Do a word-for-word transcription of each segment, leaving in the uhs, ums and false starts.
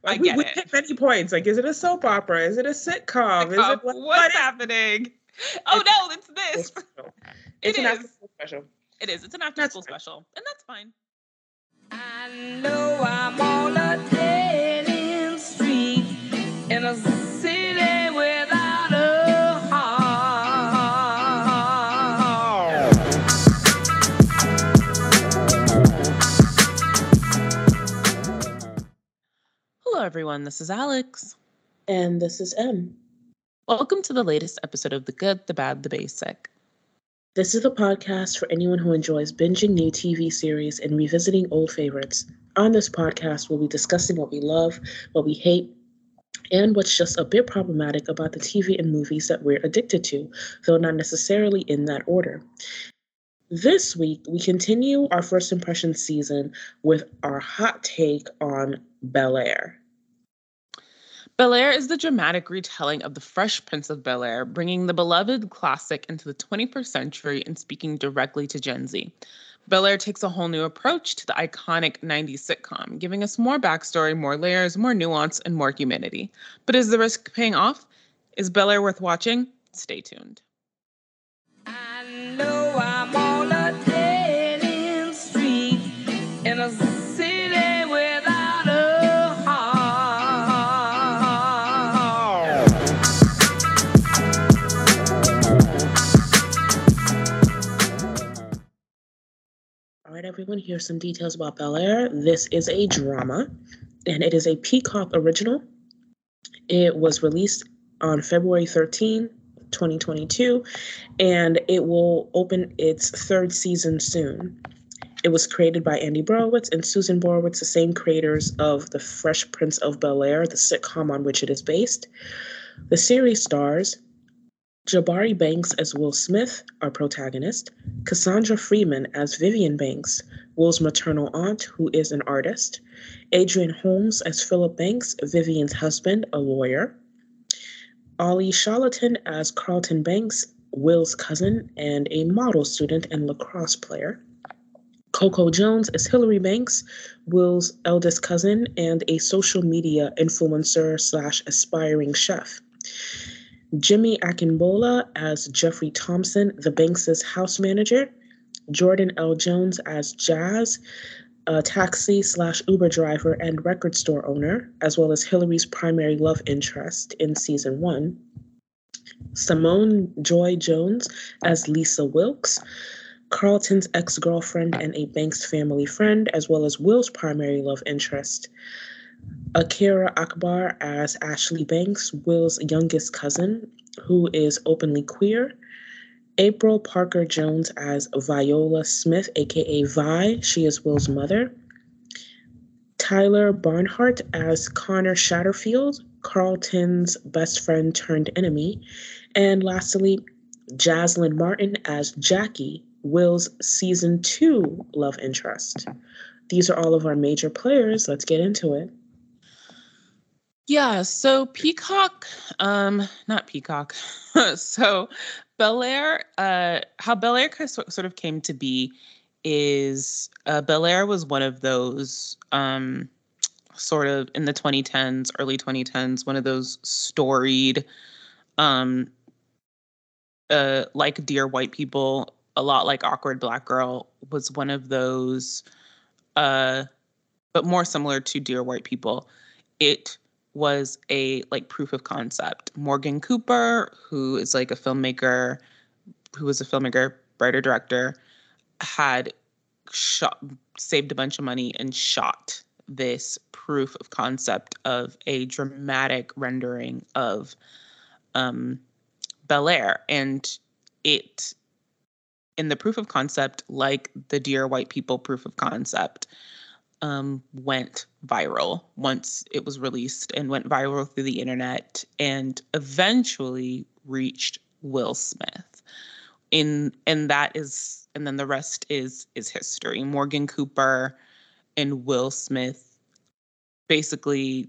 Like I we, get we it. hit many points. Like, is it a soap opera? Is it a sitcom? Is it what, What's what is happening? Oh it's no, it's this. It's It an is. after school special. It is. It's an after That's school fine. special, and that's fine. I know I'm on a dead end street in a city without a heart. Hello, everyone. This is Alex. And this is M. Welcome to the latest episode of The Good, the Bad, the Basic. This is a podcast for anyone who enjoys binging new T V series and revisiting old favorites. On this podcast, we'll be discussing what we love, what we hate, and what's just a bit problematic about the T V and movies that we're addicted to, though not necessarily in that order. This week, we continue our first impression season with our hot take on Bel-Air. Bel-Air is the dramatic retelling of The Fresh Prince of Bel-Air, bringing the beloved classic into the twenty-first century and speaking directly to Gen Z. Bel-Air takes a whole new approach to the iconic nineties sitcom, giving us more backstory, more layers, more nuance, and more humanity. But is the risk paying off? Is Bel-Air worth watching? Stay tuned. I know I'm on a dead end street in a city without a heart. All right, everyone, here's some details about Bel-Air. This is a drama, and it is a Peacock original. It was released on February thirteenth, twenty twenty-two, and it will open its third season soon. It was created by Andy Borowitz and Susan Borowitz, the same creators of The Fresh Prince of Bel-Air, the sitcom on which it is based. The series stars Jabari Banks as Will Smith, our protagonist, Cassandra Freeman as Vivian Banks, Will's maternal aunt, who is an artist, Adrian Holmes as Philip Banks, Vivian's husband, a lawyer, Ollie Charlatan as Carlton Banks, Will's cousin and a model student and lacrosse player, Coco Jones as Hillary Banks, Will's eldest cousin and a social media influencer slash aspiring chef, Jimmy Akinbola as Jeffrey Thompson, the Banks' house manager, Jordan L. Jones as Jazz, a taxi slash Uber driver and record store owner, as well as Hillary's primary love interest in season one, Simone Joy Jones as Lisa Wilkes, Carlton's ex-girlfriend and a Banks family friend, as well as Will's primary love interest, Akira Akbar as Ashley Banks, Will's youngest cousin, who is openly queer, April Parker Jones as Viola Smith, aka Vi, she is Will's mother, Tyler Barnhart as Connor Shatterfield, Carlton's best friend turned enemy, and lastly, Jaslyn Martin as Jackie, Will's season two love interest. These are all of our major players. Let's get into it. Yeah, so Peacock, um, not Peacock. so Bel-Air, uh, how Bel-Air sort of came to be is uh, Bel-Air was one of those um, sort of in the twenty tens, early twenty tens, one of those storied, um, uh, like Dear White People, a lot like Awkward Black Girl, was one of those, uh, but more similar to Dear White People. It was a like proof of concept. Morgan Cooper, who is like a filmmaker, who was a filmmaker, writer, director, had shot, saved a bunch of money and shot this proof of concept of a dramatic rendering of um, Bel-Air. And it, in the proof of concept, like the Dear White People proof of concept, Um, went viral once it was released and went viral through the internet and eventually reached Will Smith. In and that is and then the rest is is history. Morgan Cooper and Will Smith basically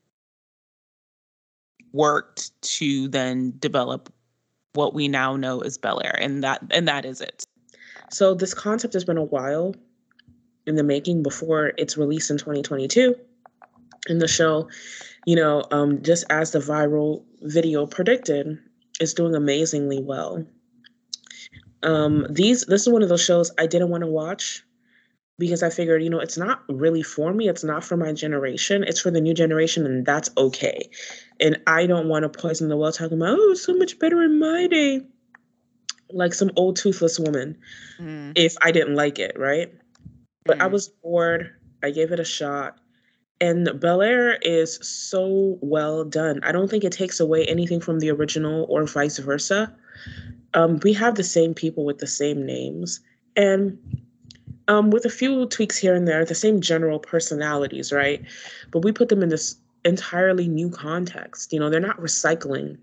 worked to then develop what we now know as Bel-Air, and that and that is it. So this concept has been a while in the making before its release in twenty twenty-two. in the show, you know, um, just as the viral video predicted, is doing amazingly well. Um, these this is one of those shows I didn't want to watch because I figured, you know, it's not really for me. It's not for my generation. It's for the new generation, and that's okay. And I don't want to poison the well talking about, oh, it's so much better in my day, like some old toothless woman, Mm, if I didn't like it, right? But I mm. was bored. I gave it a shot. And Bel Air is so well done. I don't think it takes away anything from the original or vice versa. Um, we have the same people with the same names. And um, with a few tweaks here and there, the same general personalities, right? But we put them in this entirely new context. You know, they're not recycling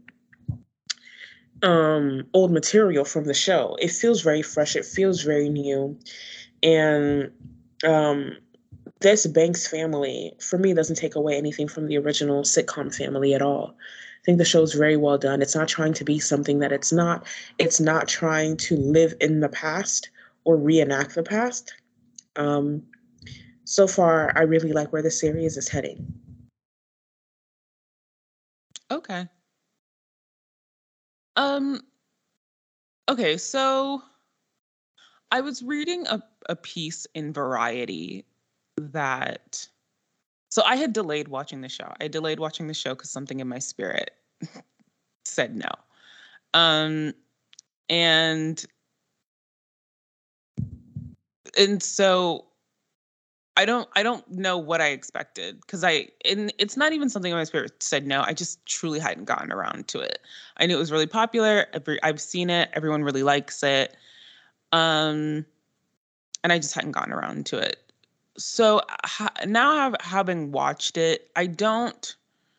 um, old material from the show. It feels very fresh. It feels very new. And um, this Banks family, for me, doesn't take away anything from the original sitcom family at all. I think the show's very well done. It's not trying to be something that it's not. It's not trying to live in the past or reenact the past. Um, so far, I really like where the series is heading. Okay. Um, okay, so I was reading a, a piece in Variety that so I had delayed watching the show. I delayed watching the show because something in my spirit said no. Um, and and so I don't I don't know what I expected because I and it's not even something in my spirit said no. I just truly hadn't gotten around to it. I knew it was really popular. Every, I've seen it. Everyone really likes it. Um, and I just hadn't gotten around to it. So ha- now have, having watched it, I don't.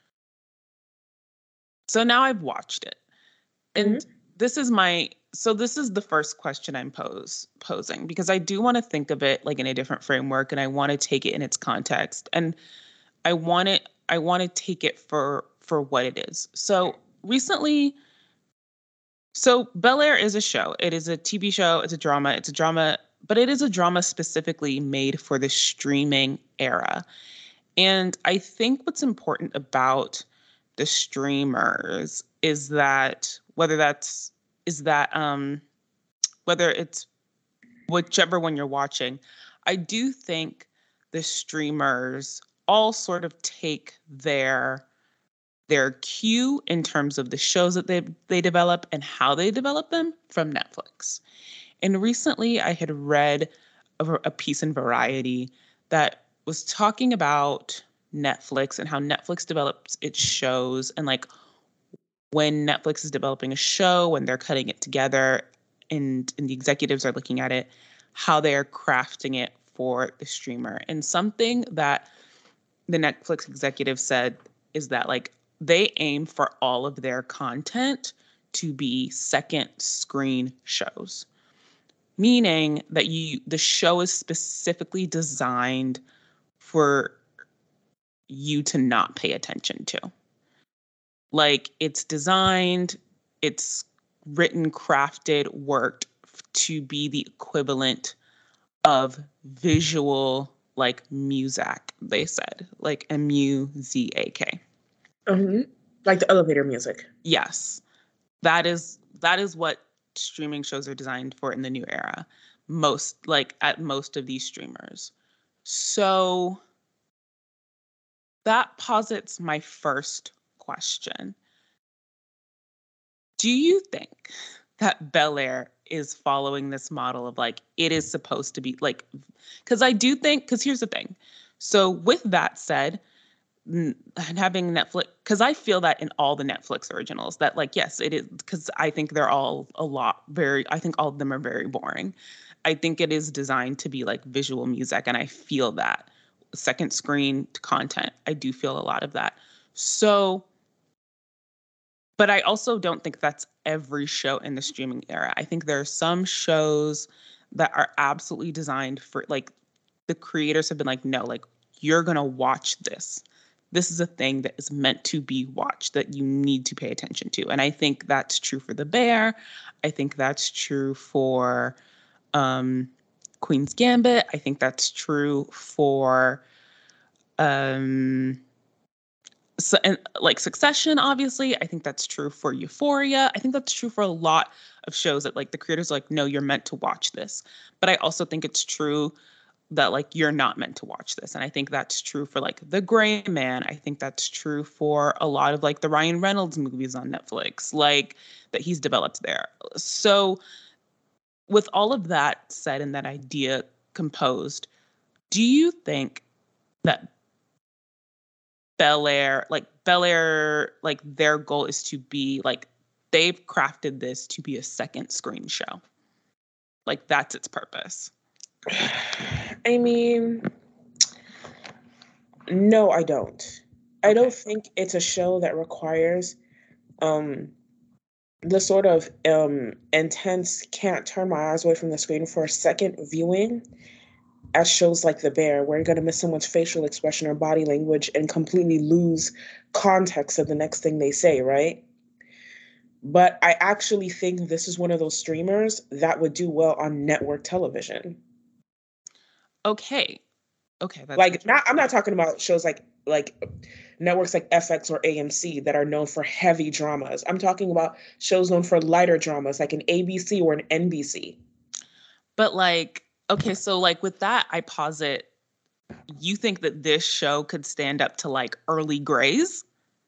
So now I've watched it, and Mhm. this is my. So this is the first question I'm pose posing because I do want to think of it like in a different framework, and I want to take it in its context, and I want it. I want to take it for for what it is. So recently, so Bel Air is a show. It is a T V show. It's a drama. It's a drama, but it is a drama specifically made for the streaming era. And I think what's important about the streamers is that whether that's is that um whether it's whichever one you're watching, I do think the streamers all sort of take their their cue in terms of the shows that they they develop and how they develop them from Netflix. And recently I had read a, a piece in Variety that was talking about Netflix and how Netflix develops its shows and like when Netflix is developing a show, when they're cutting it together and, and the executives are looking at it, how they are crafting it for the streamer. And something that the Netflix executive said is that like they aim for all of their content to be second screen shows, meaning that you the show is specifically designed for you to not pay attention to. Like it's designed, it's written, crafted, worked to be the equivalent of visual like music, they said, like M U Z A K. Mhm. Like the elevator music. Yes. That is that is what streaming shows are designed for in the new era. Most like at most of these streamers. So that posits my first question. Do you think that Bel Air is following this model of like it is supposed to be like because I do think because here's the thing. So with that said, n- having Netflix because I feel that in all the Netflix originals that like yes it is because I think they're all a lot very I think all of them are very boring. I think it is designed to be like visual music and I feel that second screen content. I do feel a lot of that. So but I also don't think that's every show in the streaming era. I think there are some shows that are absolutely designed for like the creators have been like, no, like you're gonna watch this. This is a thing that is meant to be watched that you need to pay attention to. And I think that's true for The Bear. I think that's true for um, Queen's Gambit. I think that's true for um, so, and like Succession, obviously, I think that's true for Euphoria. I think that's true for a lot of shows that like the creators are like, no, you're meant to watch this. But I also think it's true that like you're not meant to watch this. And I think that's true for like The Gray Man. I think that's true for a lot of like the Ryan Reynolds movies on Netflix, like that he's developed there. So with all of that said and that idea composed, do you think that Bel Air, like Bel Air, like their goal is to be like, they've crafted this to be a second screen show? Like that's its purpose. I mean, no, I don't. I Okay. don't think it's a show that requires um the sort of um intense can't turn my eyes away from the screen for a second viewing as shows like The Bear, where you're gonna miss someone's facial expression or body language and completely lose context of the next thing they say, right? But I actually think this is one of those streamers that would do well on network television. Okay. Okay. That's Like, not I'm interesting. not talking about shows like like networks like F X or A M C that are known for heavy dramas. I'm talking about shows known for lighter dramas like an A B C or an N B C. But like, okay, so like with that, I posit you think that this show could stand up to like early Grays?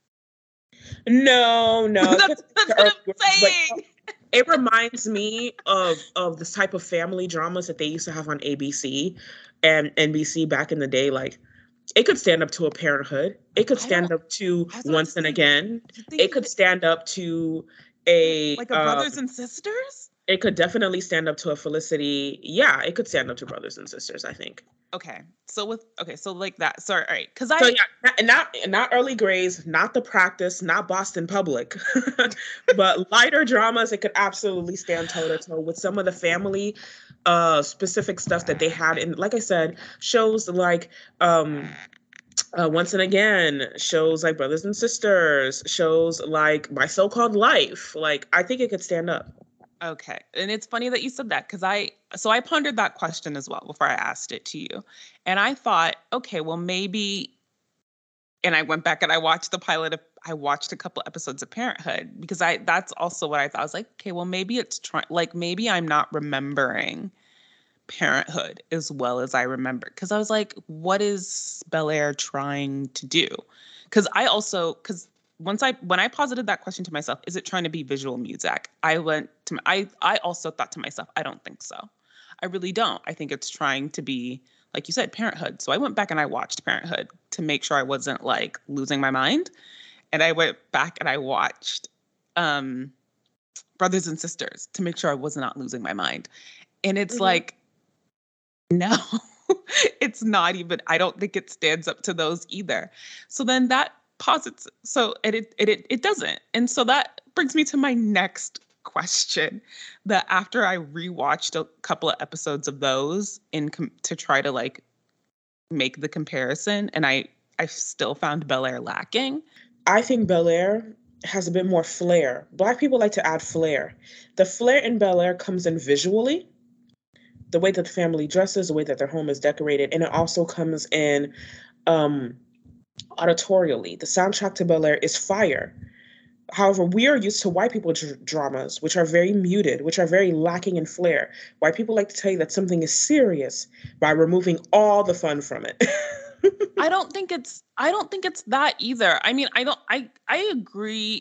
No, no, it That's, puts it that's to what early I'm grades, but saying. it reminds me of of the type of family dramas that they used to have on A B C and N B C back in the day. Like, it could stand up to a Parenthood. It could I stand don't, up to that's what I'm Once and saying. Again. You think It you could could, stand up to a like a um, Brothers and Sisters? it could definitely stand up to a Felicity. Yeah, it could stand up to Brothers and Sisters, I think. Okay. So with, okay, so like that. Sorry, all right. Because So I, yeah, not not, not early Grays, not The Practice, not Boston Public, but lighter dramas. It could absolutely stand toe to toe with some of the family uh specific stuff that they had in, like I said, shows like um uh, Once and Again, shows like Brothers and Sisters, shows like My So-Called Life. Like, I think it could stand up. okay. And it's funny that you said that because I, so I pondered that question as well before I asked it to you. And I thought, okay, well, maybe, and I went back and I watched the pilot of, I watched a couple episodes of Parenthood because I, that's also what I thought. I was like, okay, well, maybe it's trying, like, maybe I'm not remembering Parenthood as well as I remember. Cause I was like, what is Bel Air trying to do? Cause I also, cause once I, when I posited that question to myself, is it trying to be visual music? I went to, I, I also thought to myself, I don't think so. I really don't. I think it's trying to be, like you said, Parenthood. So I went back and I watched Parenthood to make sure I wasn't like losing my mind. And I went back and I watched um, Brothers and Sisters to make sure I was not losing my mind. And it's Mhm. like, no, it's not even, I don't think it stands up to those either. So then that posits, so it, it, it, it doesn't. And so that brings me to my next question, that after I rewatched a couple of episodes of those in com- to try to like make the comparison, and I, I still found Bel Air lacking. I think Bel Air has a bit more flair. Black people like to add flair. The flair in Bel Air comes in visually, the way that the family dresses, the way that their home is decorated, and it also comes in um, auditorially. The soundtrack to Bel Air is fire. However, we are used to white people dr- dramas, which are very muted, which are very lacking in flair. White people like to tell you that something is serious by removing all the fun from it. I don't think it's I don't think it's that either. I mean, I don't I I agree.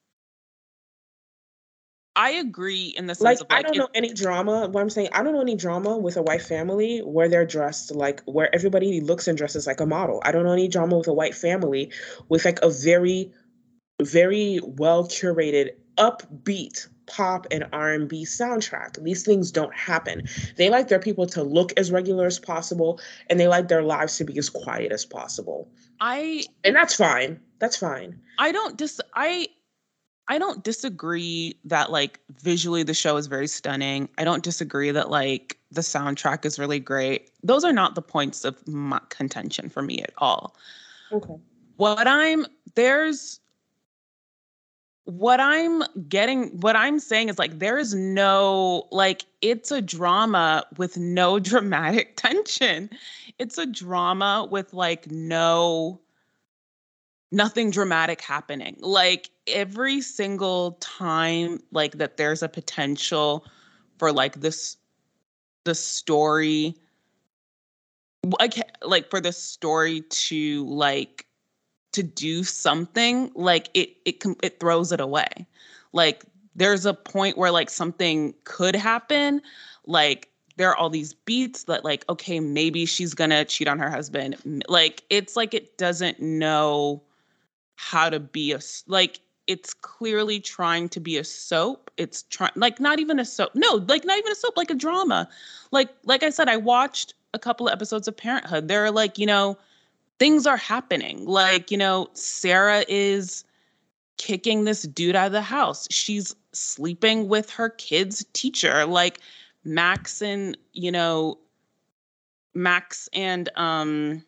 I agree in the Like, sense of I like don't it, know any drama. What I'm saying, I don't know any drama with a white family where they're dressed like, where everybody looks and dresses like a model. I don't know any drama with a white family with like a very, very well curated, upbeat pop and R and B soundtrack. These things don't happen. They like their people to look as regular as possible, and they like their lives to be as quiet as possible. I And that's fine. That's fine. I don't dis I I don't disagree that like visually the show is very stunning. I don't disagree that like the soundtrack is really great. Those are not the points of my contention for me at all. Okay. What I'm there's what I'm getting, what I'm saying is like there is no like it's a drama with no dramatic tension. It's a drama with like no nothing dramatic happening. Like every single time like that there's a potential for like this the story like like for the story to like to do something, like it it com- it throws it away. Like there's a point where like something could happen, like there are all these beats that like okay, maybe she's gonna cheat on her husband. M- Like it's like it doesn't know how to be a s- like it's clearly trying to be a soap. It's trying like not even a soap. No, like not even a soap, like a drama. Like like I said, I watched a couple of episodes of Parenthood. There are like, you know, things are happening. Like, you know, Sarah is kicking this dude out of the house. She's sleeping with her kid's teacher. Like Max and, you know, Max and um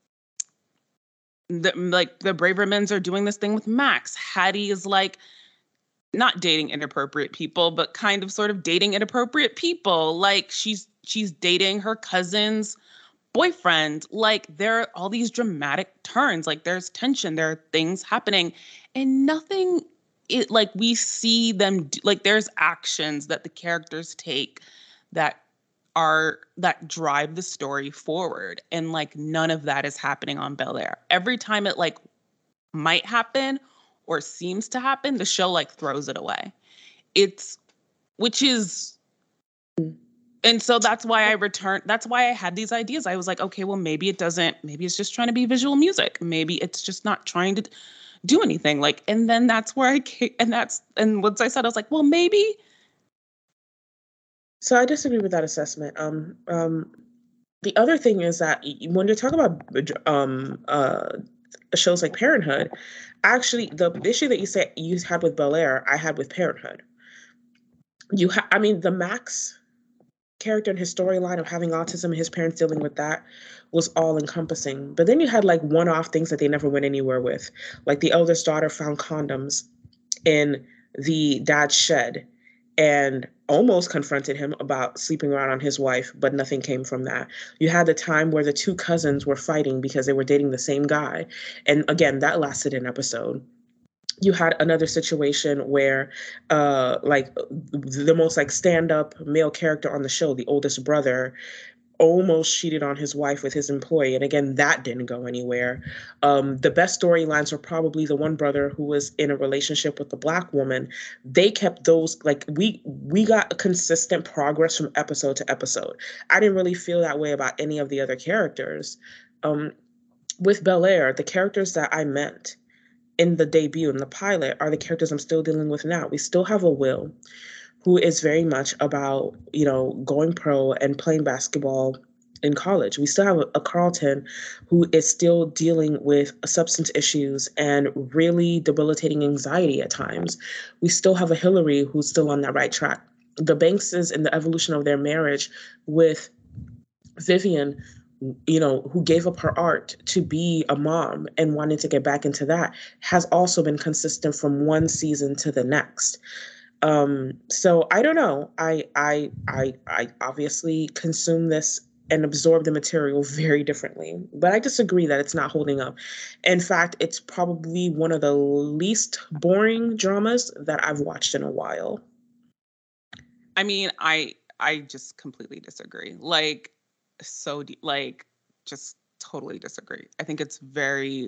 the like the Bravermans are doing this thing with Max. Hattie is like not dating inappropriate people, but kind of sort of dating inappropriate people. Like she's she's dating her cousin's boyfriend. Like there are all these dramatic turns. Like there's tension. There are things happening, and nothing. It like we see them do, like there's actions that the characters take that are that drive the story forward, and like none of that is happening on Bel Air. Every time it like might happen or seems to happen, the show like throws it away. It's which is and so that's why I returned. That's why I had these ideas. I was like, okay, well, maybe it doesn't, maybe it's just trying to be visual music. Maybe it's just not trying to do anything. Like, and then that's where I came, and that's, and once I said, I was like, well, maybe. So I disagree with that assessment. Um, um, the other thing is that y- when you're talking about um, uh, shows like Parenthood, actually, the issue that you said you had with Bel Air, I had with Parenthood. You, ha- I mean, the Max character and his storyline of having autism and his parents dealing with that was all encompassing. But then you had like one off things that they never went anywhere with. Like the eldest daughter found condoms in the dad's shed and almost confronted him about sleeping around on his wife, but nothing came from that. You had the time where the two cousins were fighting because they were dating the same guy. And again, that lasted an episode. You had another situation where uh like the most like stand-up male character on the show, the oldest brother, almost cheated on his wife with his employee, and again that didn't go anywhere. Um the best storylines were probably the one brother who was in a relationship with the black woman. They kept those like we we got a consistent progress from episode to episode. I didn't really feel that way about any of the other characters. um with Bel Air, the characters that I meant in the debut in the pilot are the characters I'm still dealing with now. We still have a Will who is very much about, you know, going pro and playing basketball in college. We still have a, a Carlton who is still dealing with substance issues and really debilitating anxiety at times. We still have a Hillary who's still on that right track. The Bankses and the evolution of their marriage with Vivian, you know, who gave up her art to be a mom and wanted to get back into that, has also been consistent from one season to the next. Um, so I don't know. I I I I obviously consume this and absorb the material very differently, but I disagree that it's not holding up. In fact, it's probably one of the least boring dramas that I've watched in a while. I mean, I I just completely disagree. Like, so de- like, just totally disagree. I think it's very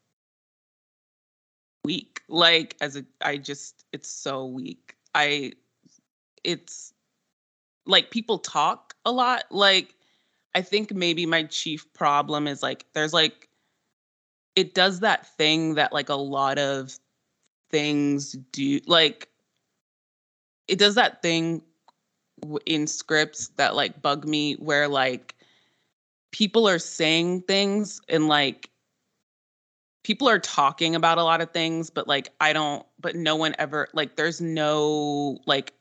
weak. Like, as a, I just, it's so weak. I, it's like people talk a lot. Like, I think maybe my chief problem is like, there's like, it does that thing that like a lot of things do. Like, it does that thing w- in scripts that like bug me where like people are saying things and like people are talking about a lot of things, but like I don't, but no one ever, like, there's no like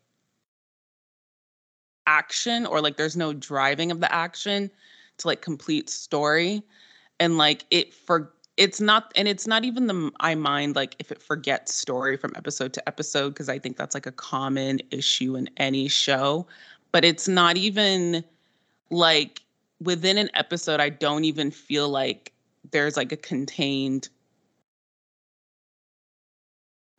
action or like there's no driving of the action to like complete story. And like it for it's not, and it's not even the I mind like if it forgets story from episode to episode, because I think that's like a common issue in any show. But it's not even like within an episode, I don't even feel like there's like a contained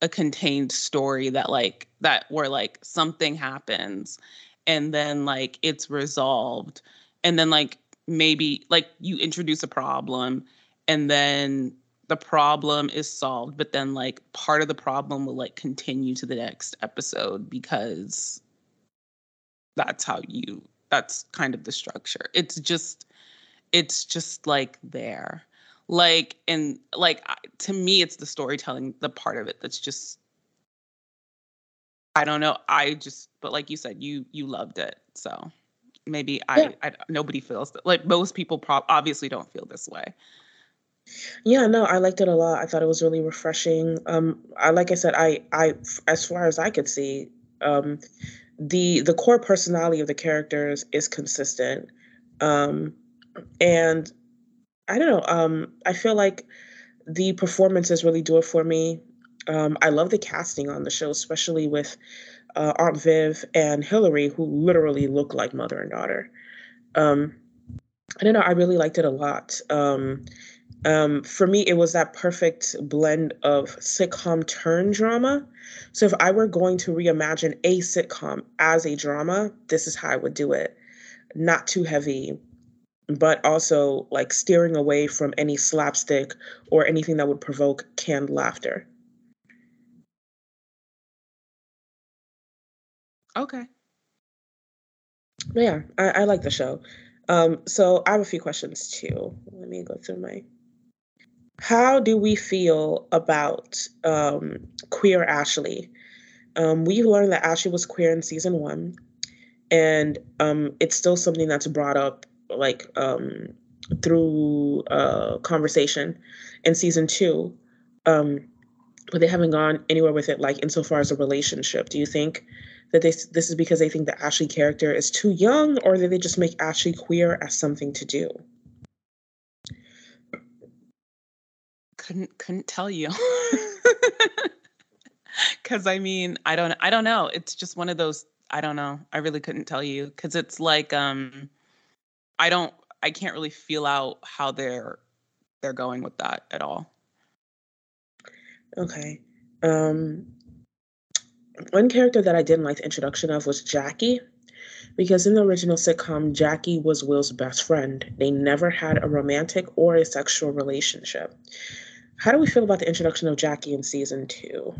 a contained story that like that where like something happens and then like it's resolved and then like maybe like you introduce a problem and then the problem is solved, but then like part of the problem will like continue to the next episode because that's how you that's kind of the structure. It's just it's just like there. Like and like I- to me it's the storytelling, the part of it that's just I don't know. I just but like you said, you you loved it. So maybe Yeah. I, I nobody feels that like most people prob obviously don't feel this way. Yeah, no, I liked it a lot. I thought it was really refreshing. Um, I like I said, I, I, as far as I could see, um, the the core personality of the characters is consistent, um, and I don't know. Um, I feel like the performances really do it for me. Um, I love the casting on the show, especially with uh, Aunt Viv and Hillary, who literally look like mother and daughter. Um, I don't know. I really liked it a lot. Um, um, for me, it was that perfect blend of sitcom turn drama. So if I were going to reimagine a sitcom as a drama, this is how I would do it. Not too heavy, but also like steering away from any slapstick or anything that would provoke canned laughter. Okay. But yeah, I, I like the show. Um, so I have a few questions too. Let me go through my. How do we feel about um, queer Ashley? Um, we learned that Ashley was queer in season one, and um, it's still something that's brought up like um, through uh, conversation in season two, um, but they haven't gone anywhere with it. Like insofar as a relationship, do you think that this this is because they think the Ashley character is too young, or did they just make Ashley queer as something to do? Couldn't couldn't tell you. Cause I mean, I don't I don't know. It's just one of those I don't know. I really couldn't tell you because it's like um I don't I can't really feel out how they're they're going with that at all. Okay. Um, one character that I didn't like the introduction of was Jackie. Because in the original sitcom, Jackie was Will's best friend. They never had a romantic or a sexual relationship. How do we feel about the introduction of Jackie in season two?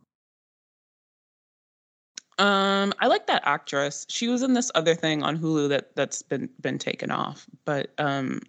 Um, I like that actress. She was in this other thing on Hulu that that's been been taken off, but um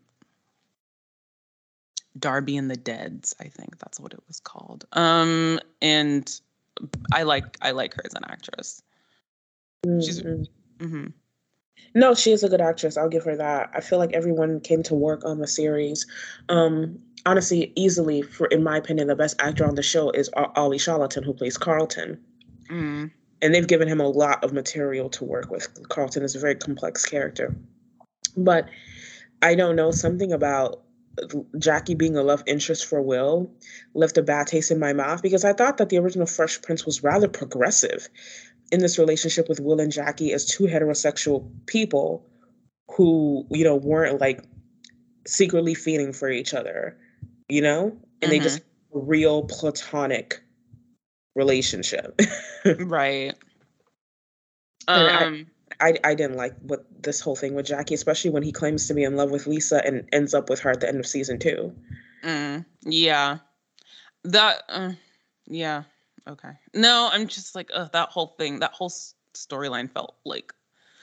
Darby and the Deads, I think that's what it was called. Um, and I like I like her as an actress. She's Mm-mm. hmm No, she is a good actress. I'll give her that. I feel like everyone came to work on the series. Um, honestly, easily, for in my opinion, the best actor on the show is O- Ollie Charlton, who plays Carlton. mm, And they've given him a lot of material to work with. Carlton is a very complex character. But I don't know, something about Jackie being a love interest for Will left a bad taste in my mouth because I thought that the original Fresh Prince was rather progressive in this relationship with Will and Jackie as two heterosexual people who, you know, weren't like secretly feeding for each other, you know? And they hmm just a real platonic relationship. right. And I, Um, I I didn't like what this whole thing with Jackie, especially when he claims to be in love with Lisa and ends up with her at the end of season two. mm, yeah. That uh, yeah. Okay. No, I'm just like uh, that whole thing, that whole s- storyline felt like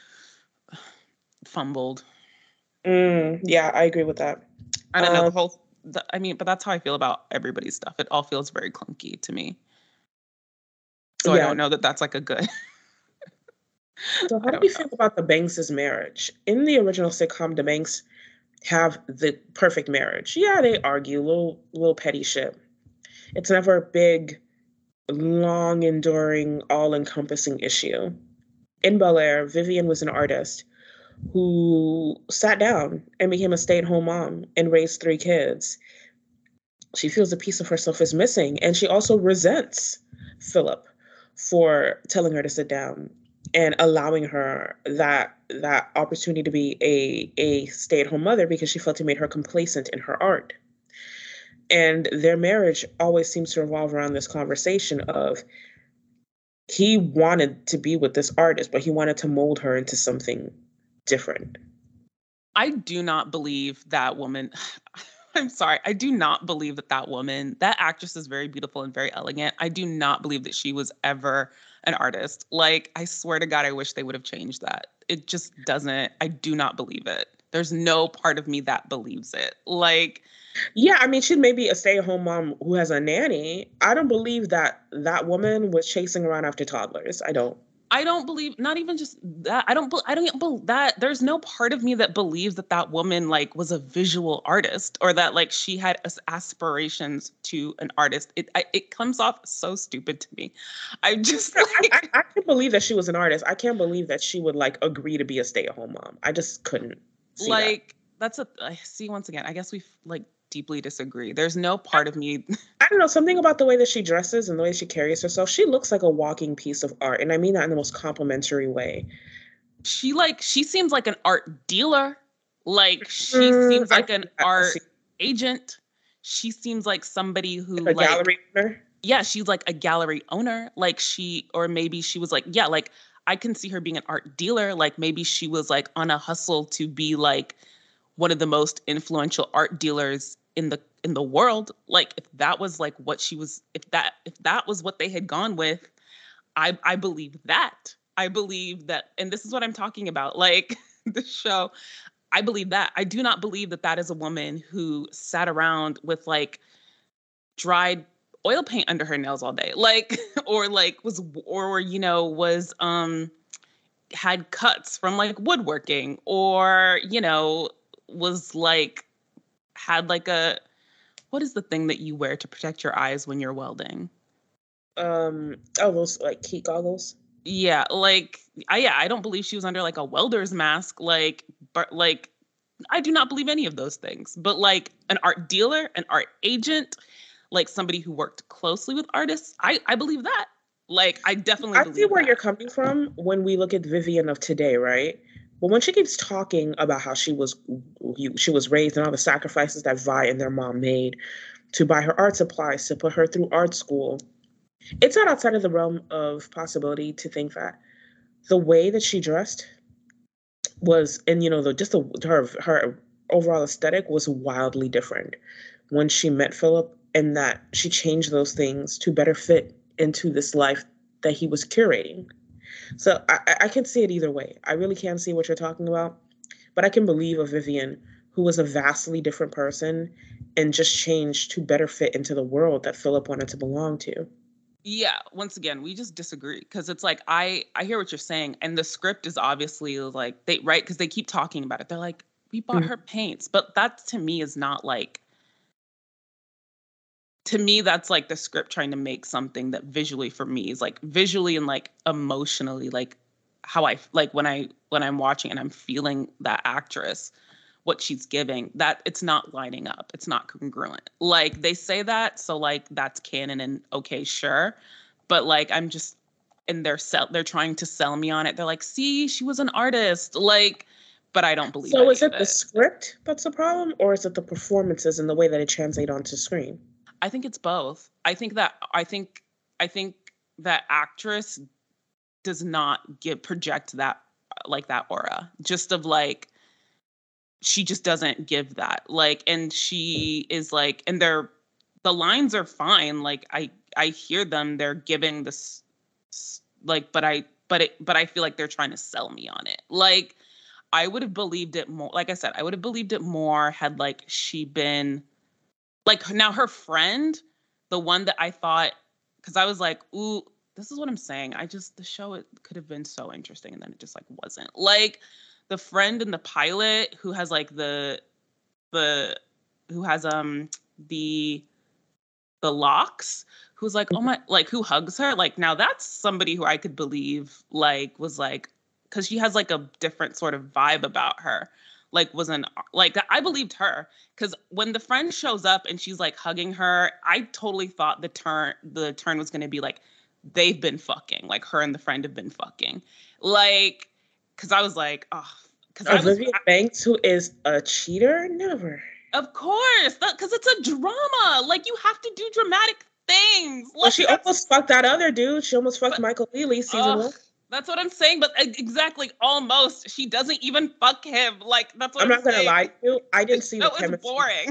fumbled. Mm, yeah, I agree with that. I don't know the Um, whole. The, I mean, but that's how I feel about everybody's stuff. It all feels very clunky to me. So I yeah. don't know that that's like a good. So how I do we don't know. feel about the Banks' marriage? In the original sitcom, the Banks have the perfect marriage. Yeah, they argue, little little petty shit. It's never a big, long enduring, all encompassing issue. In Bel Air, Vivian was an artist who sat down and became a stay at home mom and raised three kids. She feels a piece of herself is missing, and she also resents Philip for telling her to sit down and allowing her that that opportunity to be a a stay-at-home mother because she felt it made her complacent in her art. And their marriage always seems to revolve around this conversation of he wanted to be with this artist, but he wanted to mold her into something different. I do not believe that woman. I'm sorry. I do not believe that that woman, that actress is very beautiful and very elegant. I do not believe that she was ever an artist. Like, I swear to God, I wish they would have changed that. It just doesn't, I do not believe it. There's no part of me that believes it. Like, Yeah, I mean, she may be a stay-at-home mom who has a nanny. I don't believe that that woman was chasing around after toddlers. I don't. I don't believe, not even just that. I don't, I don't believe that. There's no part of me that believes that that woman like was a visual artist or that like she had as- aspirations to an artist. It, I, it comes off so stupid to me. I just I, like, I, I can't believe that she was an artist. I can't believe that she would like agree to be a stay-at-home mom. I just couldn't see like, that's a, I see once again, I guess we like deeply disagree. There's no part of me. I don't know, something about the way that she dresses and the way she carries herself. She looks like a walking piece of art, and I mean that in the most complimentary way. She like, she seems like an art dealer. Like she Mm, seems I like see an that. I art see. agent. She seems like somebody who Like a like, gallery owner. yeah, she's like a gallery owner. Like she, or maybe she was like, yeah, like I can see her being an art dealer. Like maybe she was like on a hustle to be like one of the most influential art dealers in the in the world. Like if that was like what she was, if that if that was what they had gone with, I I believe that. I believe that, and this is what I'm talking about. Like the show, I believe that. I do not believe that that is a woman who sat around with like dried oil paint under her nails all day, like or like was or you know was um had cuts from like woodworking, or you know was like had like a, what is the thing that you wear to protect your eyes when you're welding? Um, oh, those like heat goggles. Yeah, like I yeah, I don't believe she was under like a welder's mask, like but like I do not believe any of those things. But like an art dealer, an art agent, like somebody who worked closely with artists, I I believe that. Like I definitely I see believe where that. you're coming from when we look at Vivian of today, right? But when she keeps talking about how she was she was raised and all the sacrifices that Vi and their mom made to buy her art supplies, to put her through art school, it's not outside of the realm of possibility to think that the way that she dressed was, and you know, the just the her her overall aesthetic was wildly different when she met Philip, and that she changed those things to better fit into this life that he was curating. So I, I I can see it either way. I really can see what you're talking about, but I can believe a Vivian who was a vastly different person and just changed to better fit into the world that Philip wanted to belong to. Yeah, once again, we just disagree because it's like I I hear what you're saying, and the script is obviously like they right because they keep talking about it. They're like, we bought Mhm. her paints, but that to me is not like, to me that's like the script trying to make something that visually for me is like visually and like emotionally like how I like when I when I'm watching and I'm feeling that actress, what she's giving, that it's not lining up, it's not congruent. Like they say that, so like that's canon and okay, sure, but like I'm just, and they're sell they're trying to sell me on it. They're like, see, she was an artist, like, but I don't believe So any is of it the it. script that's the problem, or is it the performances and the way that it translates onto screen? I think it's both. I think that I think I think that actress does not give project that like that aura. Just of like she just doesn't give that. Like and she is like, and they're, the lines are fine. Like I I hear them. They're giving this like, but I but it but I feel like they're trying to sell me on it. Like I would have believed it more. Like I said, I would have believed it more had like she been like, now her friend, the one that I thought, because I was like, ooh, this is what I'm saying. I just, the show, it could have been so interesting, and then it just like wasn't. Like the friend in the pilot who has like the the who has um the the locks, who's like, oh my, like who hugs her. Like now that's somebody who I could believe like was like, because she has like a different sort of vibe about her. Like wasn't like I believed her because when the friend shows up and she's like hugging her, I totally thought the turn the turn was gonna be like they've been fucking, like her and the friend have been fucking, like because I was like, oh, because A I was Vivian Banks who is a cheater? Never. Of course, because it's a drama. Like, you have to do dramatic things. Well, Like, she that's, almost fucked that other dude. She almost fucked but, Michael Ealy season ugh, one. that's what I'm saying. But e- exactly, almost. She doesn't even fuck him. Like, that's what I'm I'm, not gonna saying. lie to you. I didn't The see the show is chemistry. boring.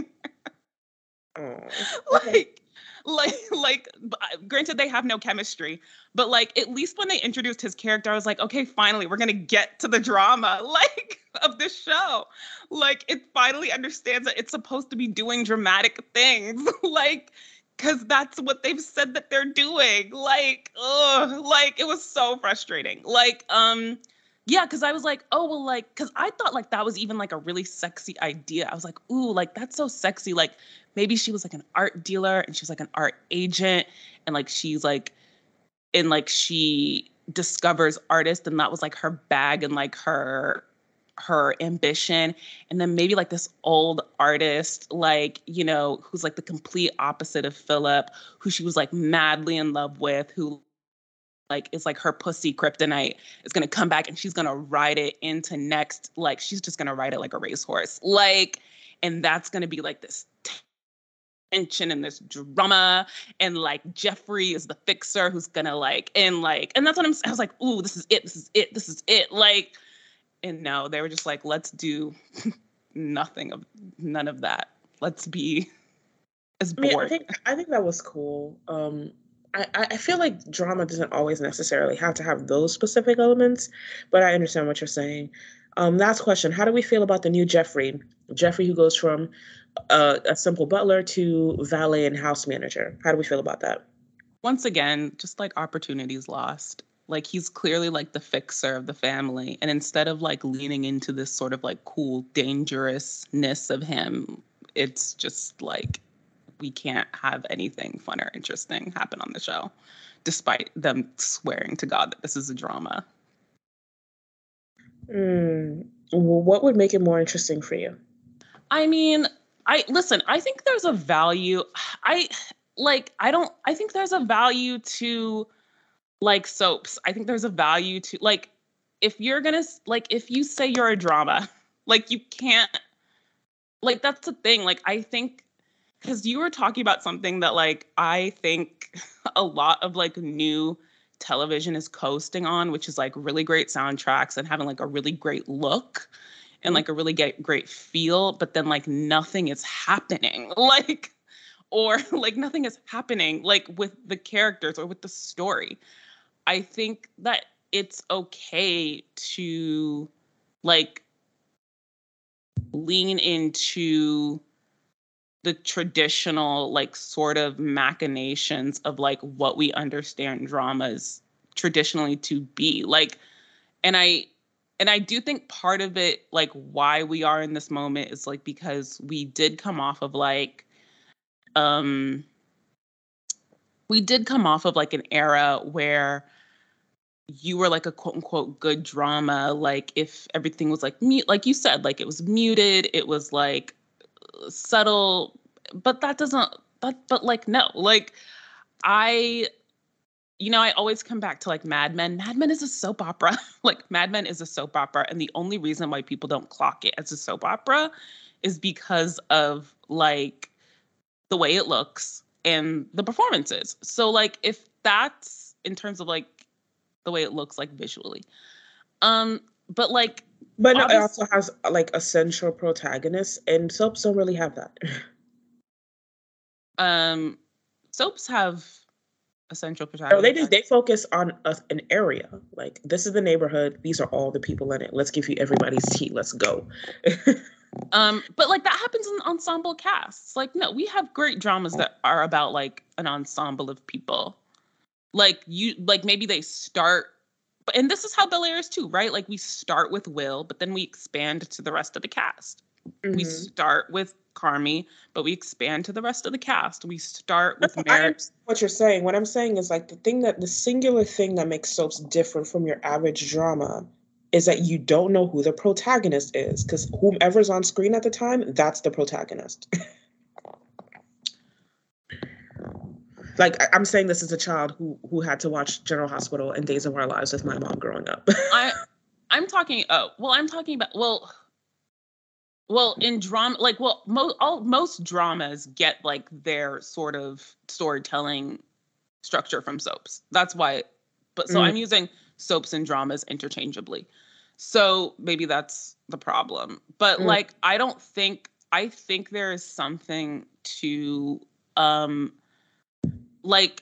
Oh, okay. Like, like, like. b- Granted, they have no chemistry, but like, at least when they introduced his character, I was like, okay, finally, we're gonna get to the drama, like, of this show. Like, it finally understands that it's supposed to be doing dramatic things, like, because that's what they've said that they're doing. Like, ugh, like, it was so frustrating. Like, um. Yeah, because I was like, oh, well, like, because I thought like that was even like a really sexy idea. I was like, ooh, like that's so sexy. Like maybe she was like an art dealer and she was like an art agent and like she's like, and like she discovers artists and that was like her bag and like her her ambition. And then maybe like this old artist, like, you know, who's like the complete opposite of Philip, who she was like madly in love with, who like is like her pussy kryptonite is gonna come back and she's gonna ride it into next, like she's just gonna ride it like a racehorse. Like, and that's gonna be like this tension and this drama. And like Jeffrey is the fixer who's gonna like, and like, and that's what I'm I was like, ooh, this is it, this is it, this is it. Like, and no, they were just like, let's do nothing of none of that. Let's be as I mean, I bored. think I think that was cool. Um, I, I I feel like drama doesn't always necessarily have to have those specific elements, but I understand what you're saying. Um, last question: how do we feel about the new Jeffrey? Jeffrey, who goes from a, a simple butler to valet and house manager. How do we feel about that? Once again, just like opportunities lost. Like he's clearly like the fixer of the family. And instead of like leaning into this sort of like cool dangerousness of him, it's just like we can't have anything fun or interesting happen on the show, despite them swearing to God that this is a drama. Mm, well, what would make it more interesting for you? I mean, I listen, I think there's a value. I like, I don't, I think there's a value to like soaps. I think there's a value to like, if you're gonna, like, if you say you're a drama, like, you can't, like, that's the thing. Like, I think, because you were talking about something that, like, I think a lot of like new television is coasting on, which is like really great soundtracks and having like a really great look and like a really get, great feel, but then like nothing is happening. Like, or like nothing is happening like with the characters or with the story. I think that it's okay to like lean into the traditional like sort of machinations of like what we understand dramas traditionally to be like. And I and I do think part of it, like why we are in this moment is like because we did come off of like um we did come off of like an era where you were like a quote unquote good drama, like if everything was like mute, like you said, like it was muted, it was like subtle, but that doesn't that but like no, like I you know, I always come back to like Mad Men. Mad Men is a soap opera. Like Mad Men is a soap opera. And the only reason why people don't clock it as a soap opera is because of like the way it looks and the performances. So like if that's in terms of like the way it looks like visually. Um, but like But no, it obvious- also has like a central protagonist, and soaps don't really have that. um soaps have a central No, protagonist. they just they focus on a, an area. Like this is the neighborhood. These are all the people in it. Let's give you everybody's tea. Let's go. Um, but like that happens in ensemble casts. Like, no, we have great dramas that are about like an ensemble of people. Like you, like maybe they start, but and this is how Bel Air is too, right? Like we start with Will, but then we expand to the rest of the cast. We Mhm. start with Carmy, but we expand to the rest of the cast. We start with I Merrick. understand what you're saying. What I'm saying is like the thing that the singular thing that makes soaps different from your average drama is that you don't know who the protagonist is because whomever's on screen at the time, that's the protagonist. Like I- I'm saying this as a child who who had to watch General Hospital and Days of Our Lives with my mom growing up. I, I'm talking. Oh, well, I'm talking about. Well, Well, in drama, like, well, mo- all most dramas get like their sort of storytelling structure from soaps. That's why. But so Mm. I'm using soaps and dramas interchangeably. So maybe that's the problem. But Mm. like, I don't think I think there is something to um like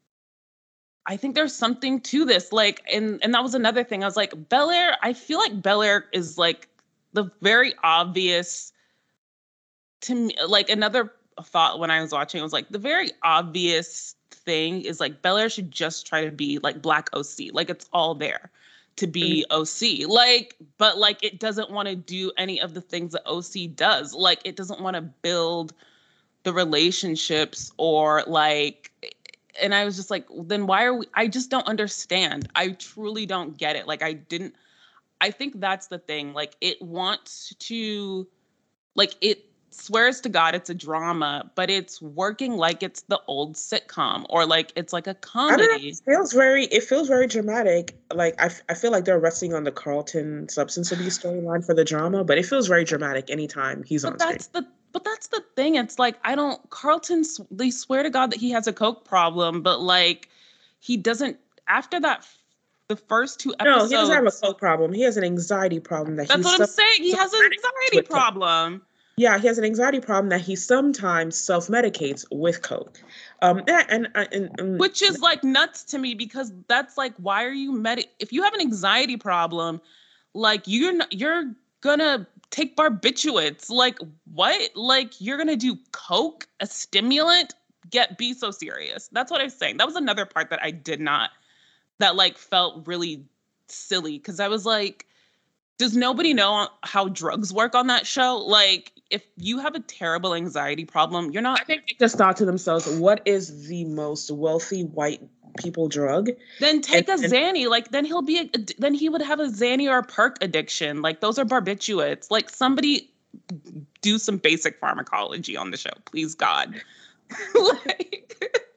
I think there's something to this. Like, and and that was another thing. I was like, Bel Air, I feel like Bel Air is like the very obvious to me, like another thought when I was watching, it was like the very obvious thing is like Bel Air should just try to be like Black O C. Like it's all there to be O C. Like, but like it doesn't want to do any of the things that O C does. Like it doesn't want to build the relationships or like, and I was just like, then why are we, I just don't understand. I truly don't get it. Like I didn't, I think that's the thing. Like it wants to, like it swears to God it's a drama, but it's working like it's the old sitcom or like it's like a I don't know. comedy. It feels very. It feels very dramatic. Like I, f- I feel like they're resting on the Carlton substance abuse storyline for the drama, but it feels very dramatic anytime he's But on screen. that's the but that's the thing. It's like I don't Carlton. s- They swear to God that he has a coke problem, but like he doesn't. After that, f- the first two No, he doesn't have a episodes. coke problem. He has an anxiety problem that That's he's what I'm some- saying. He has an self-medicates anxiety with coke. problem. Yeah, he has an anxiety problem that he sometimes self-medicates with coke. Um, and, and, and, and Which is like nuts to me because that's like, why are you med? If you have an anxiety problem, like you're n- you're gonna take barbiturates. Like what? Like you're gonna do coke, a stimulant? Get be so serious. That's what I was saying. That was another part that I did not. That like felt really silly because I was like, does nobody know how drugs work on that show? Like, if you have a terrible anxiety problem, you're not. I think they just thought to themselves, what is the most wealthy white people drug? Then take And- a and- Xanny. Like, then he'll be. A, then he would have a Xanny or a perk addiction. Like, those are barbiturates. Like, somebody do some basic pharmacology on the show, please, God. Like,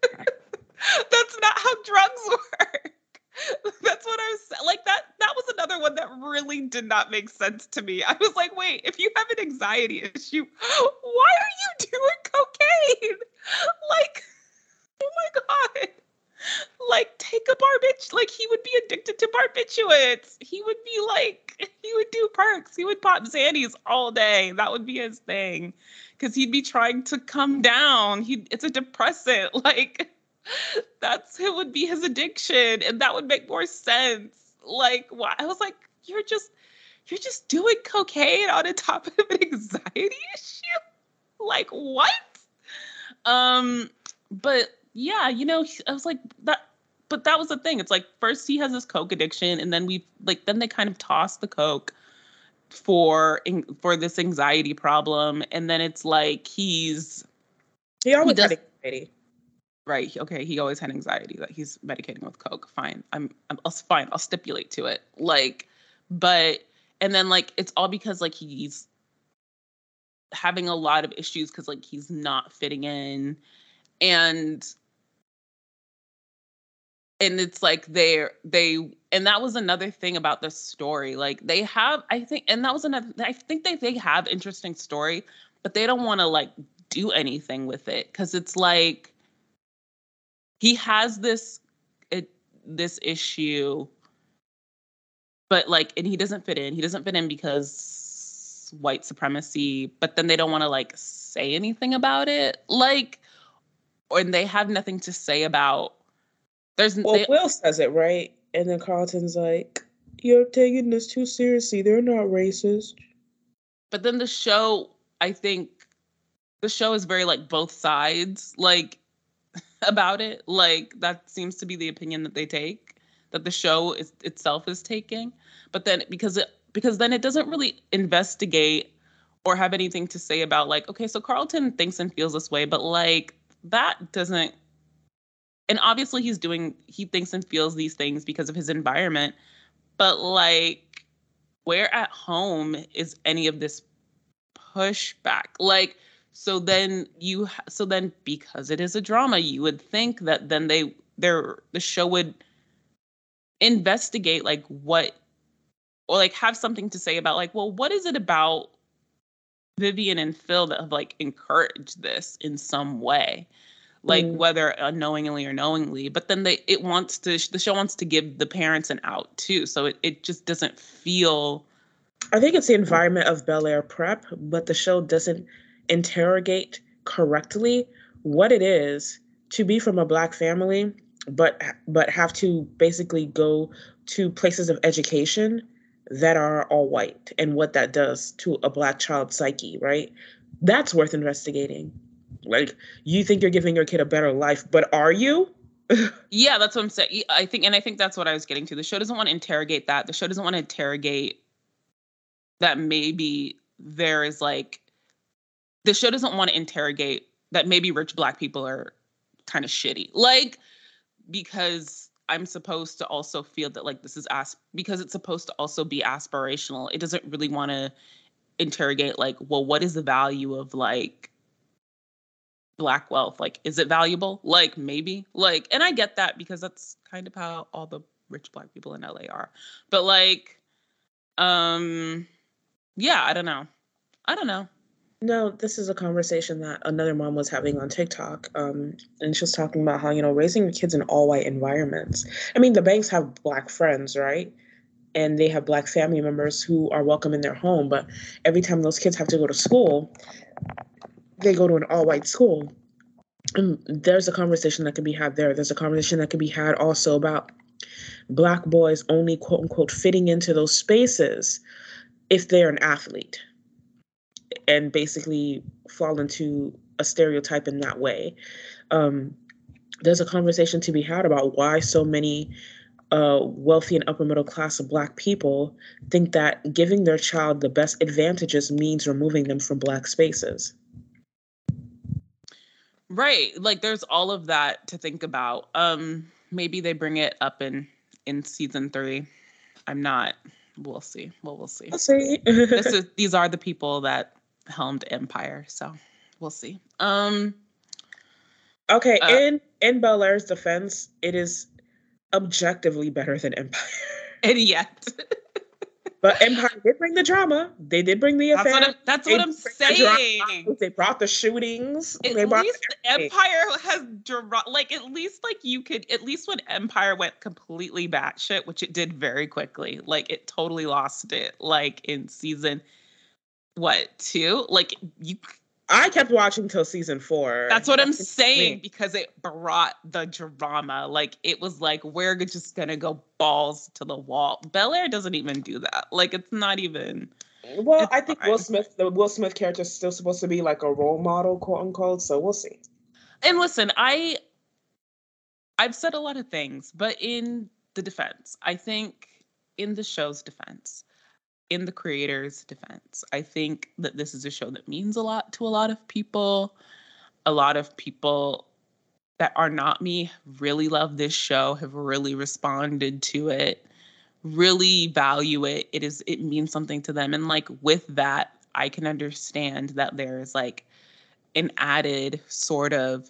that's not how drugs work. That's what I was like. That that was another one that really did not make sense to me. I was like, wait, if you have an anxiety issue, why are you doing cocaine? Like, oh my God. Like, take a barbic. Like, he would be addicted to barbiturates. He would be like, he would do perks. He would pop Xannies all day. That would be his thing. Because he'd be trying to come down. He it's a depressant. Like, that's it would be his addiction. And that would make more sense. Like, why? I was like, you're just, you're just doing cocaine on the top of an anxiety issue? Like, what? Um, but yeah, you know, I was like that, but that was the thing. It's like first he has this coke addiction, and then we like then they kind of toss the coke for for this anxiety problem, and then it's like he's he always does- had anxiety. right. Okay, he always had anxiety that he's medicating with coke. Fine, I'm, I'm I'll, fine. I'll stipulate to it. Like, but and then like it's all because like he's having a lot of issues because like he's not fitting in, and and it's like they're they and that was another thing about the story. Like they have, I think, and that was another. I think they they have interesting story, but they don't want to like do anything with it because it's like he has this it, this issue, but like, and he doesn't fit in. He doesn't fit in because white supremacy. But then they don't want to like say anything about it, like, or and they have nothing to say about. There's Well, they, Will says it, right? And then Carlton's like, you're taking this too seriously. They're not racist. but then the show, I think the show is very like both sides, like about it. Like that seems to be the opinion that they take, that the show is itself is taking. But then because it because then it doesn't really investigate or have anything to say about like, okay, so Carlton thinks and feels this way, but like that doesn't. And obviously he's doing, he thinks and feels these things because of his environment. But like, where at home is any of this pushback? Like, so then you, so then because it is a drama, you would think that then they, they're, the show would investigate like what, or like have something to say about like, well, what is it about Vivian and Phil that have like encouraged this in some way, like Mm. whether unknowingly or knowingly. But then they it wants to the show wants to give the parents an out too, so it, it just doesn't feel. I think it's the environment of Bel Air prep, but the show doesn't interrogate correctly what it is to be from a Black family, but but have to basically go to places of education that are all white, and what that does to a Black child's psyche, right? That's worth investigating. Like, you think you're giving your kid a better life, but are you? Yeah, that's what I'm saying. I think, and I think that's what I was getting to. The show doesn't want to interrogate that. The show doesn't want to interrogate that maybe there is like, the show doesn't want to interrogate that maybe rich Black people are kind of shitty. Like, because I'm supposed to also feel that like this is as because it's supposed to also be aspirational. It doesn't really want to interrogate like, well, what is the value of like Black wealth? Like, is it valuable? Like, maybe. Like, and I get that because that's kind of how all the rich Black people in L A are. But like, um, yeah, I don't know. I don't know. No, this is a conversation that another mom was having on TikTok. Um, and she was talking about how, you know, raising your kids in all white environments. I mean, the Banks have Black friends, right? And they have Black family members who are welcome in their home. But every time those kids have to go to school, they go to an all white school. And there's a conversation that can be had there. There's a conversation that can be had also about Black boys only, quote unquote, fitting into those spaces if they're an athlete, and basically fall into a stereotype in that way. Um, there's a conversation to be had about why so many uh, wealthy and upper middle class of Black people think that giving their child the best advantages means removing them from Black spaces. Right. Like, there's all of that to think about. Um, maybe they bring it up in, in season three. I'm not, we'll see. Well, we'll see. We'll see. This is, these are the people that helmed Empire, so we'll see. Um okay, uh, in in Bel Air's defense, it is objectively better than Empire. And yet, but Empire did bring the drama. They did bring the that's affair. what I'm, that's what I'm saying. They brought the shootings. At they brought least Empire has dra- like at least like you could at least when Empire went completely batshit, which it did very quickly. Like, it totally lost it. Like, in season what two? Like, you. I kept watching till season four. That's what I'm saying, because it brought the drama. Like, it was like, we're just gonna go balls to the wall. Bel Air doesn't even do that. Like, it's not even. Well, I think fine. Will Smith, the Will Smith character, is still supposed to be like a role model, quote unquote. So we'll see. And listen, I, I've said a lot of things, but in the defense, I think in the show's defense, in the creator's defense, I think that this is a show that means a lot to a lot of people. A lot of people that are not me really love this show, have really responded to it, really value it. It is, it means something to them. And like, with that, I can understand that there is like an added sort of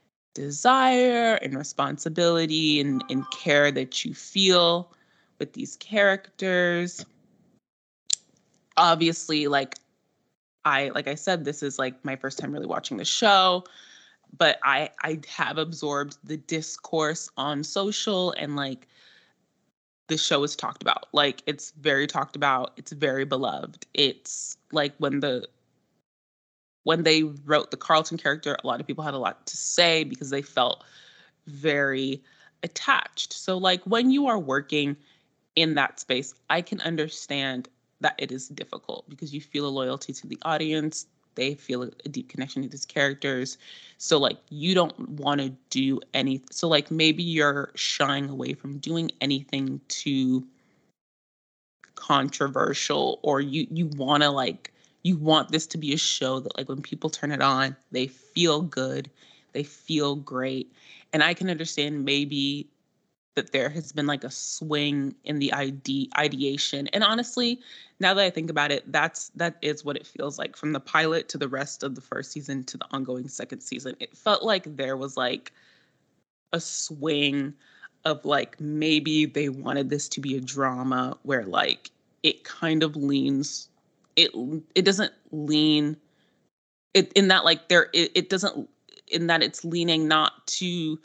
desire and responsibility and, and care that you feel with these characters. Obviously, like I like I said, this is like my first time really watching the show, but I I have absorbed the discourse on social, and like the show is talked about. Like, it's very talked about. It's very beloved. It's like when the when they wrote the Carlton character, a lot of people had a lot to say because they felt very attached. So like, when you are working in that space, I can understand that it is difficult because you feel a loyalty to the audience. They feel a deep connection to these characters. So like, you don't want to do any, so like maybe you're shying away from doing anything too controversial, or you, you want to like, you want this to be a show that like when people turn it on, they feel good, they feel great. And I can understand maybe that there has been like a swing in the ide- ideation. And honestly, now that I think about it, that's that is what it feels like from the pilot to the rest of the first season to the ongoing second season. It felt like there was like a swing of like, maybe they wanted this to be a drama where like it kind of leans, it it doesn't lean it in that like there it, it doesn't in that it's leaning not to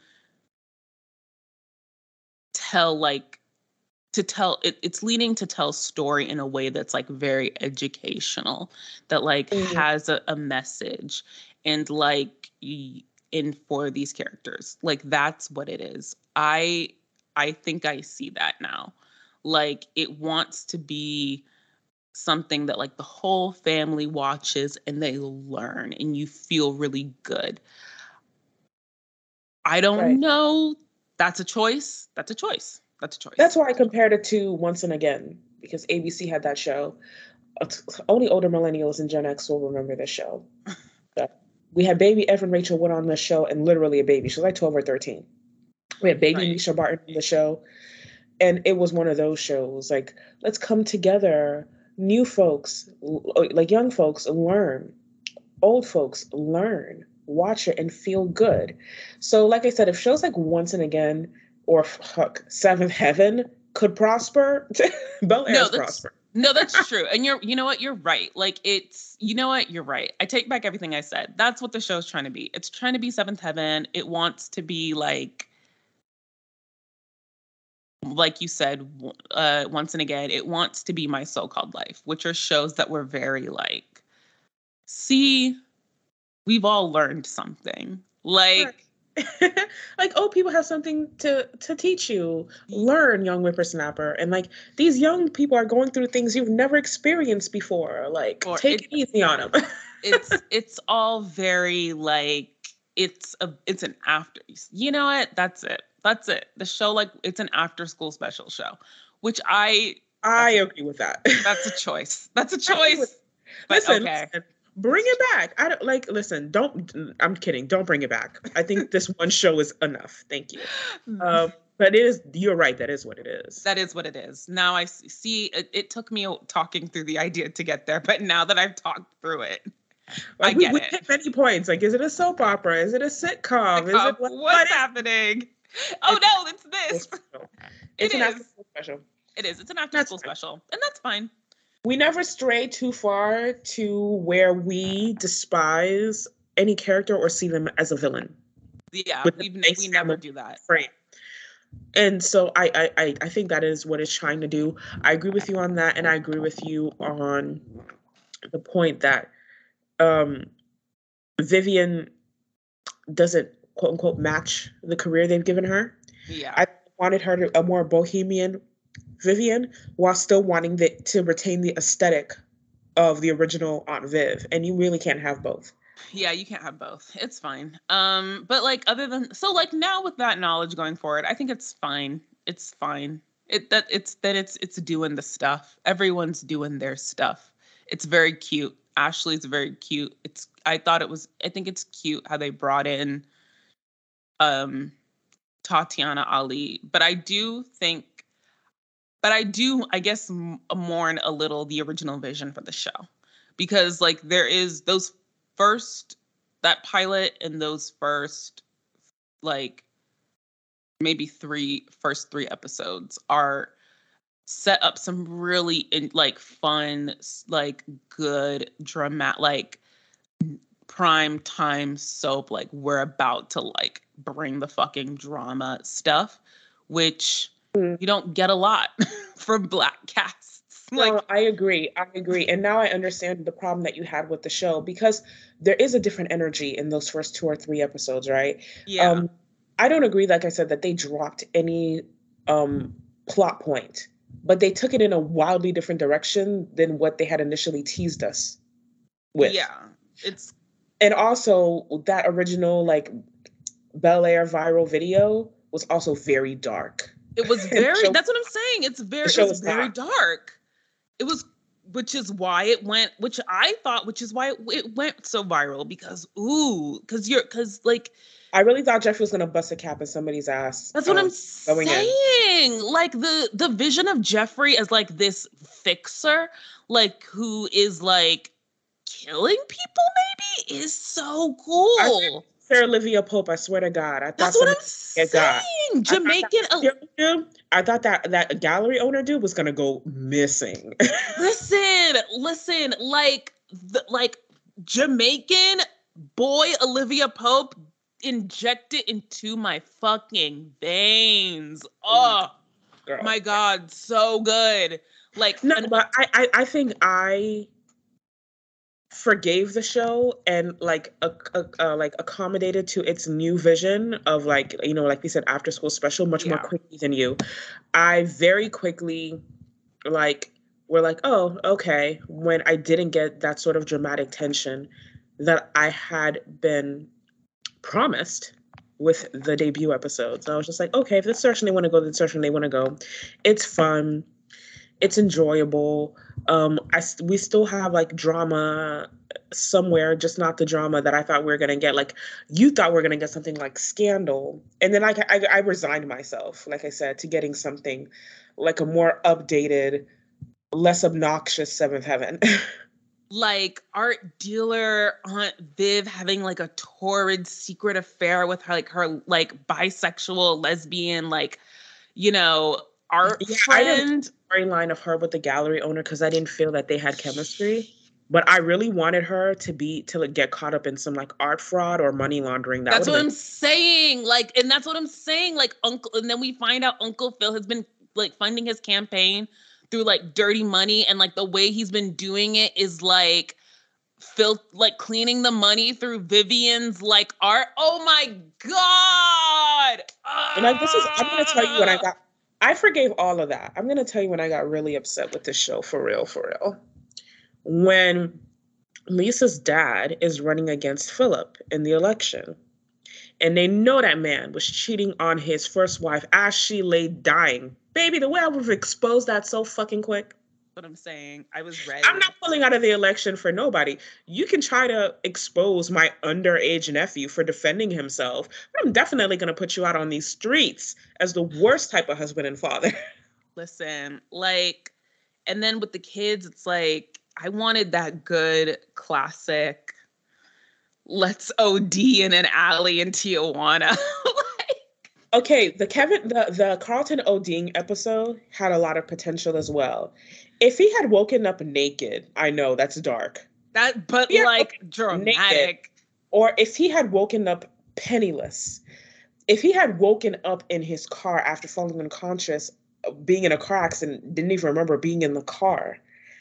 tell like to tell it, it's leaning to tell story in a way that's like very educational, that like Mhm. has a, a message, and like y- in for these characters, like that's what it is. I I think I see that now. Like it wants to be something that like the whole family watches and they learn and you feel really good. I don't Right. know. That's a choice. That's a choice. That's a choice. That's why I compared it to Once and Again, because A B C had that show. Uh, Only older millennials and Gen X will remember this show. But we had baby Evan Rachel Wood on the show, and literally a baby. She was like twelve or thirteen. We had baby Right. Misha Barton on the show. And it was one of those shows, like, let's come together, new folks, l- like young folks, learn, old folks, learn, watch it and feel good. So, like I said, if shows like Once and Again or fuck, Seventh Heaven could prosper, Bel No, Air's that's prosper. no, that's true. And you're you know what? You're right. Like it's you know what? You're right. I take back everything I said. That's what the show's trying to be. It's trying to be Seventh Heaven. It wants to be like like you said, w- uh, Once and Again, it wants to be My So-Called Life, which are shows that were very like, see, we've all learned something. Like, Like, oh, people have something to to teach you. y- Learn, young whippersnapper. And like these young people are going through things you've never experienced before. Like, or take it, it easy on them. it's it's all very like it's a it's an after. You know what? That's it. That's it. The show like it's an after school special show, which I I that's agree with that. a, that's a choice. That's a I agree choice. with- But listen, okay. listen, bring it back. I don't like. Listen, don't. I'm kidding. Don't bring it back. I think this one show is enough. Thank you. Um, but it is. You're right. That is what it is. That is what it is. Now I s- see it, it took me talking through the idea to get there, but now that I've talked through it, Like, I we, get we it. hit many points. Like, is it a soap opera? Is it a sitcom? Is Uh, it what, what's what is happening? Oh It's- no, it's this. special? It It's an is. after school special. It is. It's an after That's school fine. special, and that's fine. We never stray too far to where we despise any character or see them as a villain. Yeah, With the we face we never family do that. frame. And so I, I I I think that is what it's trying to do. I agree with you on that, and I agree with you on the point that um, Vivian doesn't quote unquote match the career they've given her. Yeah. I wanted her to a more bohemian Vivian while still wanting the, to retain the aesthetic of the original Aunt Viv, and you really can't have both. Yeah, you can't have both. It's fine. Um, but like other than so like now with that knowledge going forward, I think it's fine. It's fine. It that it's that it's it's doing the stuff. Everyone's doing their stuff. It's very cute. Ashley's very cute. It's I thought it was I think it's cute how they brought in um Tatiana Ali, but I do think but I do I guess m- mourn a little the original vision for the show, because like there is those first that pilot and those first like maybe three first three episodes are set up some really in, like fun s- like good dramatic like prime time soap, like we're about to like bring the fucking drama stuff, which Mm. you don't get a lot from black casts. Like No, I agree. I agree. And now I understand the problem that you had with the show, because there is a different energy in those first two or three episodes, right? yeah. Um, I don't agree, like I said, that they dropped any um, plot point, but they took it in a wildly different direction than what they had initially teased us with. Yeah. It's And also, that original, like, Bel Air viral video was also very dark. it was And the very show- that's what I'm saying. It's very show it was is very not. dark. It was which is why it went which I thought which is why it, it went so viral, because ooh, because you're because like I really thought Jeffrey was gonna bust a cap in somebody's ass. that's what um, I'm going in. saying. Like the the vision of Jeffrey as like this fixer, like who is like killing people maybe is so cool. Sarah Olivia Pope, I swear to God, I thought That's what I'm somebody- yeah, God. saying. Jamaican. I thought, that, dude, I thought that that gallery owner dude was gonna go missing. Listen, listen, like the like Jamaican boy Olivia Pope injected into my fucking veins. Oh, Girl. my God, so good. Like, No, an- but I, I, I think I forgave the show and like a, a, uh, like accommodated to its new vision of like, you know, like we said, after school special much more Yeah. quickly than you. I very quickly like were like, oh, okay, when I didn't get that sort of dramatic tension that I had been promised with the debut episodes. I was just like, okay, if this direction they want to go, this direction they want to go. It's fun. It's enjoyable. Um, I s- we still have like drama somewhere, just not the drama that I thought we were gonna get. Like you thought we were gonna get something like Scandal, and then I, I I resigned myself, like I said, to getting something like a more updated, less obnoxious Seventh Heaven. like art dealer Aunt Viv having like a torrid secret affair with her, like her like bisexual lesbian, like, you know, art Yeah, I didn't friend. storyline of her with the gallery owner because I didn't feel that they had chemistry. But I really wanted her to be to like, get caught up in some like art fraud or money laundering. That That's would what have I'm been saying. Like, and that's what I'm saying. Like, Uncle, and then we find out Uncle Phil has been like funding his campaign through like dirty money, and like the way he's been doing it is like Phil, like cleaning the money through Vivian's like art. Oh my God. and like this is I'm gonna tell you when I Ah! got I forgave all of that. I'm gonna tell you when I got really upset with this show for real, for real. When Lisa's dad is running against Philip in the election. And they know that man was cheating on his first wife as she lay dying. Baby, the way I would have exposed that so fucking quick. What I'm saying. I was ready. I'm not pulling out of the election for nobody. You can try to expose my underage nephew for defending himself, but I'm definitely going to put you out on these streets as the worst type of husband and father. Listen, like, and then with the kids, it's like, I wanted that good classic, let's O D in an alley in Tijuana. Okay, the Kevin, the, the Carlton ODing episode had a lot of potential as well. If he had woken up naked, I know that's dark. That, but Yeah, like naked. dramatic. Or if he had woken up penniless, if he had woken up in his car after falling unconscious, uh, being in a car accident, didn't even remember being in the car.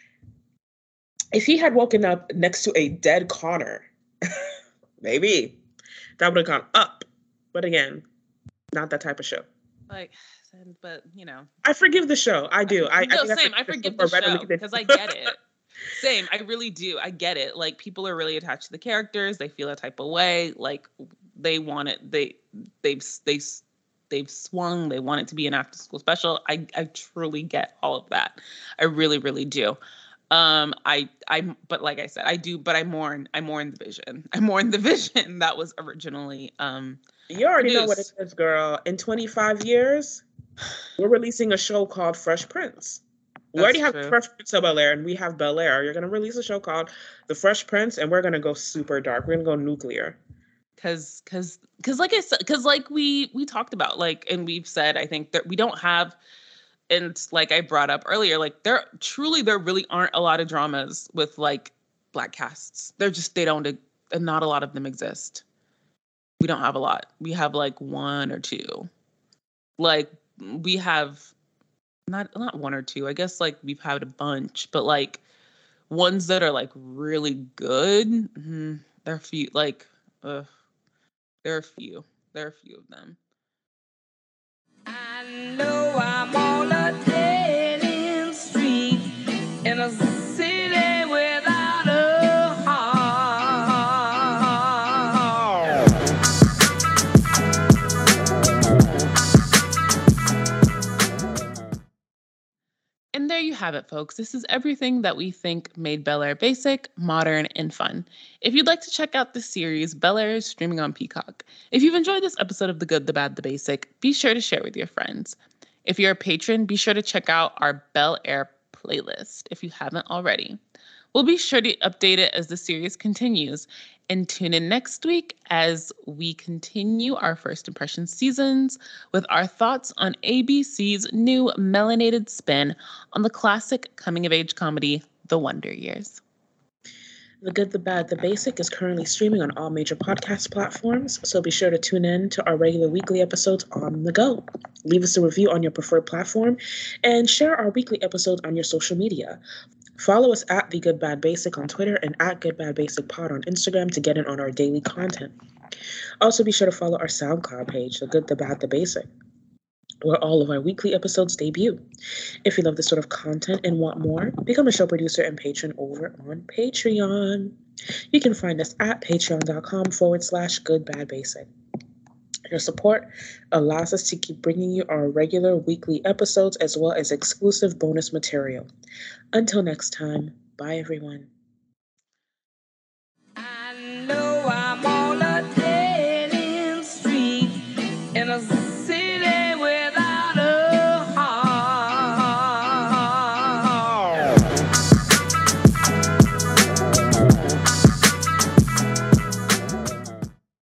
If he had woken up next to a dead Connor, maybe that would have gone up. But again, not that type of show. Like, but you know, I forgive the show. I do. I, no, I think same. I forgive the readily show than- because I get it. Same. I really do. I get it. Like, people are really attached to the characters. They feel a type of way. Like, they want it. They they've they they've swung. They want it to be an after school special. I I truly get all of that. I really really do. Um, I I but like I said, I do. But I mourn. I mourn the vision. I mourn the vision that was originally um. You already know what it produced. is, girl. In twenty-five years, we're releasing a show called Fresh Prince. We already That's have true. Fresh Prince of Bel-Air, and we have Bel-Air. You're going to release a show called The Fresh Prince, and we're going to go super dark. We're going to go nuclear. Cause, cause, cause, like I said, cause like we we talked about, like, and we've said, I think that we don't have, and like I brought up earlier, like there truly there really aren't a lot of dramas with like Black casts. They're just they don't, and not a lot of them exist. We don't have a lot. We have like one or two. Like we have not not one or two. I guess like we've had a bunch, but like ones that are like really good. Mm, there are few. Like, uh, there are a few. There are a few of them. I know I'm on a dead end street in a city without a heart. And there you have it, folks. This is everything that we think made Bel-Air basic, modern, and fun. If you'd like to check out this series, Bel-Air is streaming on Peacock. If you've enjoyed this episode of The Good, the Bad, the Basic, be sure to share with your friends. If you're a patron, be sure to check out our Bel-Air playlist if you haven't already. We'll be sure to update it as the series continues. And tune in next week as we continue our first impression seasons with our thoughts on A B C's new melanated spin on the classic coming-of-age comedy, The Wonder Years. The Good, the Bad, the Basic is currently streaming on all major podcast platforms, so be sure to tune in to our regular weekly episodes on the go. Leave us a review on your preferred platform and share our weekly episodes on your social media. Follow us at The Good, Bad, Basic on Twitter and at Good, Bad, Basic Pod on Instagram to get in on our daily content. Also, be sure to follow our SoundCloud page, The Good, the Bad, the Basic, where all of our weekly episodes debut. If you love this sort of content and want more, become a show producer and patron over on Patreon. You can find us at patreon.com forward slash good bad basic. Your support allows us to keep bringing you our regular weekly episodes as well as exclusive bonus material. Until next time, bye everyone.